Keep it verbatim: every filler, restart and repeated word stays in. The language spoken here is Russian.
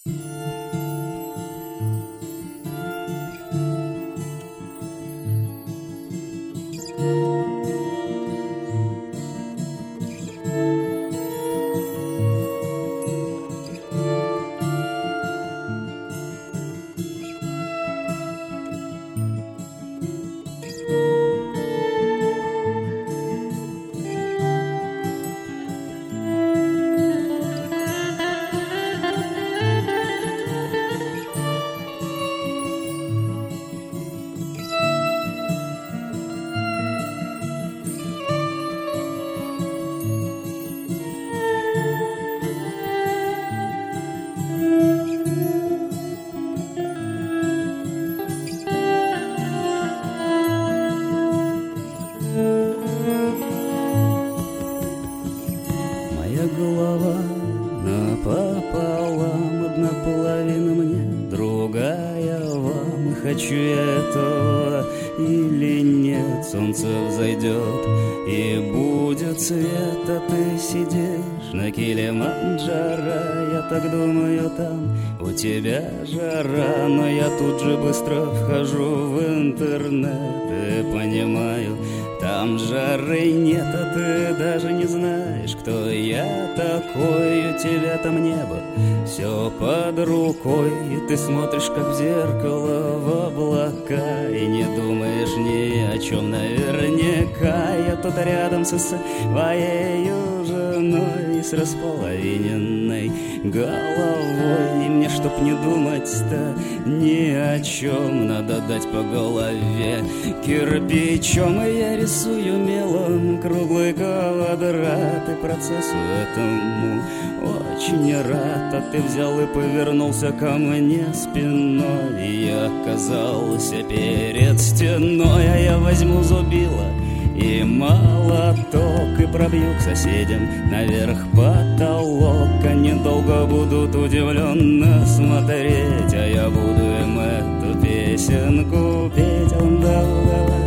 Голова напополам, одна половина мне, другая вам. И хочу я этого или нет, солнце взойдет и будет свет, а ты сидишь на Килиманджаро. Я так думаю, там у тебя жара, но я тут же быстро вхожу в интернет и понимаю, там жары нет, а ты даже не знаешь, кто я такой. У тебя там небо, все под рукой, и ты смотришь, как в зеркало, в облака, и не думаешь ни о чем наверняка. Я тут рядом со своей женой, с располовиненной головой, и мне, чтоб не думать-то ни о чем, надо дать по голове кирпичом. И я рисую мелом круглый квадрат, и процессу этому очень рад. А ты взял и повернулся ко мне спиной, и я оказался перед стеной. А я возьму зубило и молоток, и пробью к соседям наверх потолок. Они долго будут удивленно смотреть, а я буду им эту песенку петь. Он давай.